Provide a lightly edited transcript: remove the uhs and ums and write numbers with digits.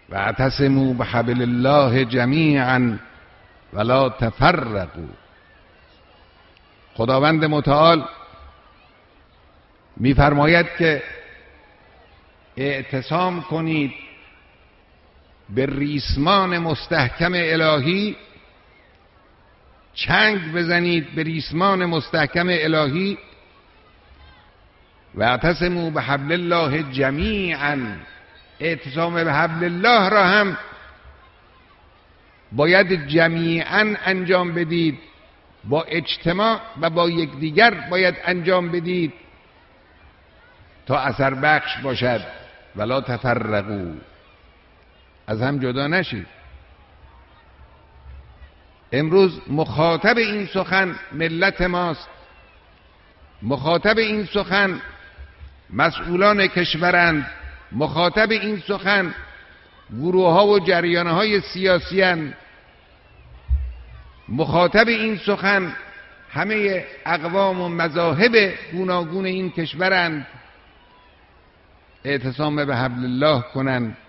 واعتصموا بحبل الله جمیعا ولا تفرقوا. خداوند متعال می‌فرماید که اعتصام کنید به ریسمان مستحکم الهی، چنگ بزنید به ریسمان مستحکم الهی. واعتصموا بحبل الله جمیعا، اعتصام به حبل الله را هم باید جمیعا انجام بدید، با اجتماع و با یکدیگر باید انجام بدید تا اثر بخش باشد. ولا تفرقوا، از هم جدا نشید. امروز مخاطب این سخن ملت ماست، مخاطب این سخن مسئولان کشورند، مخاطب این سخن گروه‌ها و جریان‌های سیاسی اند، مخاطب این سخن همه اقوام و مذاهب گوناگون این کشورند. اعتصام به حبل الله کنند